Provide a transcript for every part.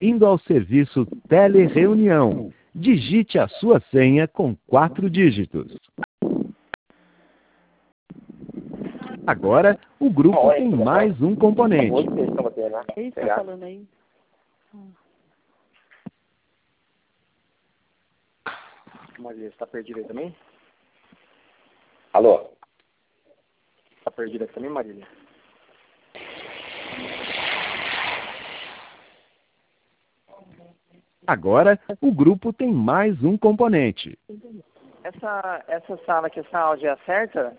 Indo ao serviço Telereunião. Digite a sua senha com 4 dígitos. Agora, o grupo tem mais um componente. É isso que tá falando aí. Maria, você tá perdida aí também? Alô? Tá perdida aqui também, Marília? Agora, o grupo tem mais um componente. Essa sala aqui, essa áudio é a certa?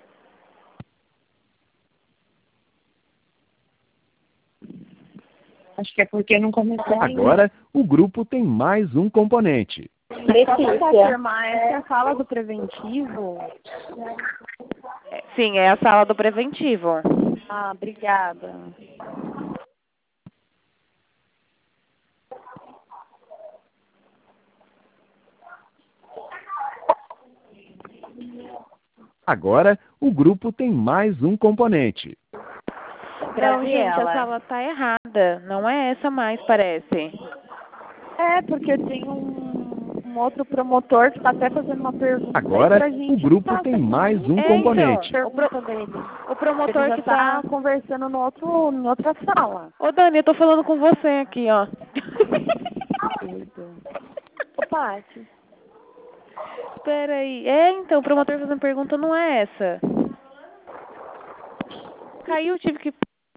Acho que é porque não começou ainda. Agora, o grupo tem mais um componente. Letícia. Confirmar, essa é a sala do preventivo? Sim, é a sala do preventivo. Ah, obrigada. Agora, o grupo tem mais um componente. Não, gente, a sala tá errada. Não é essa mais, parece. É, porque tem um outro promotor que está até fazendo uma pergunta Agora, pra gente. o grupo tem mais um componente. Então, O promotor ele que tá tá... conversando em outra sala. Ô, Dani, eu tô falando com você aqui, ó. Ô, Paty. Espera aí. Então, o promotor fazendo pergunta não é essa. Caiu, tive que